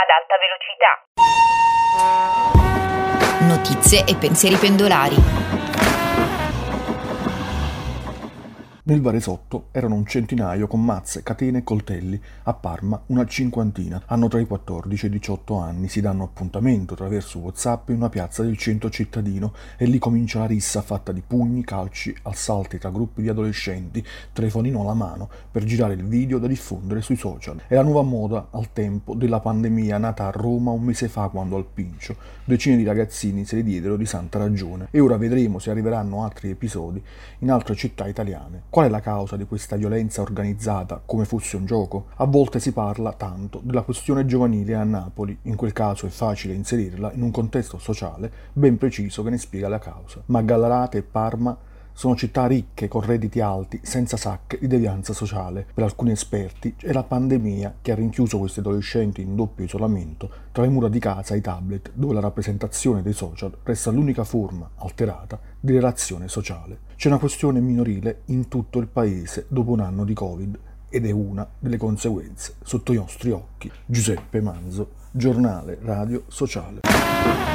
ad alta velocità. Notizie e pensieri pendolari. Nel Varesotto erano un centinaio con mazze, catene e coltelli. A Parma una cinquantina. Hanno tra i 14 e i 18 anni, si danno appuntamento attraverso WhatsApp in una piazza del centro cittadino e lì comincia la rissa fatta di pugni, calci, assalti tra gruppi di adolescenti, telefonino alla mano per girare il video da diffondere sui social. È la nuova moda al tempo della pandemia nata a Roma un mese fa quando al Pincio decine di ragazzini se ne diedero di santa ragione e ora vedremo se arriveranno altri episodi in altre città italiane. Qual è la causa di questa violenza organizzata come fosse un gioco? A volte si parla tanto della questione giovanile a Napoli, in quel caso è facile inserirla in un contesto sociale ben preciso che ne spiega la causa. Ma Gallarate e Parma sono città ricche con redditi alti, senza sacche di devianza sociale. Per alcuni esperti è la pandemia che ha rinchiuso questi adolescenti in doppio isolamento tra le mura di casa e i tablet, dove la rappresentazione dei social resta l'unica forma alterata di relazione sociale. C'è una questione minorile in tutto il paese dopo un anno di Covid ed è una delle conseguenze sotto i nostri occhi. Giuseppe Manzo, Giornale Radio Sociale.